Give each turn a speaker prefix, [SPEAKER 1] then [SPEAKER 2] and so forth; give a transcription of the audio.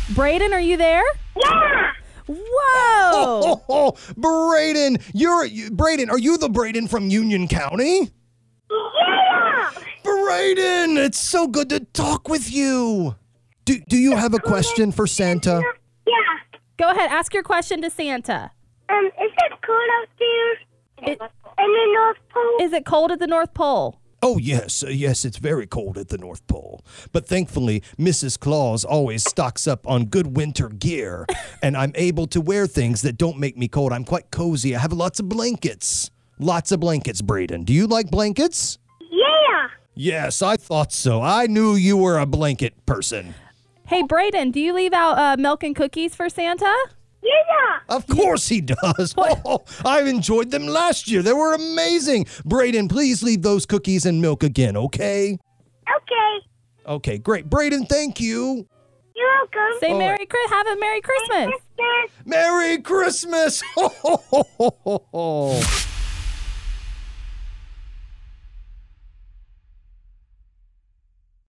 [SPEAKER 1] Braden, are you there?
[SPEAKER 2] Yeah!
[SPEAKER 1] Whoa!
[SPEAKER 3] Braden, Braden, are you the Braden from Union County?
[SPEAKER 2] Yeah!
[SPEAKER 3] Braden, it's so good to talk with you. Do you have a question for Santa?
[SPEAKER 2] Yeah.
[SPEAKER 1] Go ahead, ask your question to Santa.
[SPEAKER 2] Is it cold out there? In the North Pole?
[SPEAKER 1] Is it cold at the North Pole?
[SPEAKER 3] Oh, yes, it's very cold at the North Pole. But thankfully, Mrs. Claus always stocks up on good winter gear, and I'm able to wear things that don't make me cold. I'm quite cozy. I have lots of blankets. Lots of blankets, Braden. Do you like blankets?
[SPEAKER 2] Yeah!
[SPEAKER 3] Yes, I thought so. I knew you were a blanket person.
[SPEAKER 1] Hey, Braden, do you leave out milk and cookies for Santa?
[SPEAKER 2] Yeah!
[SPEAKER 3] Of course he does. Oh, I enjoyed them last year. They were amazing. Braden, please leave those cookies and milk again, okay?
[SPEAKER 2] Okay.
[SPEAKER 3] Okay, great. Braden, thank you.
[SPEAKER 2] You're welcome.
[SPEAKER 1] Say
[SPEAKER 3] All
[SPEAKER 1] have a Merry Christmas.
[SPEAKER 3] Merry Christmas.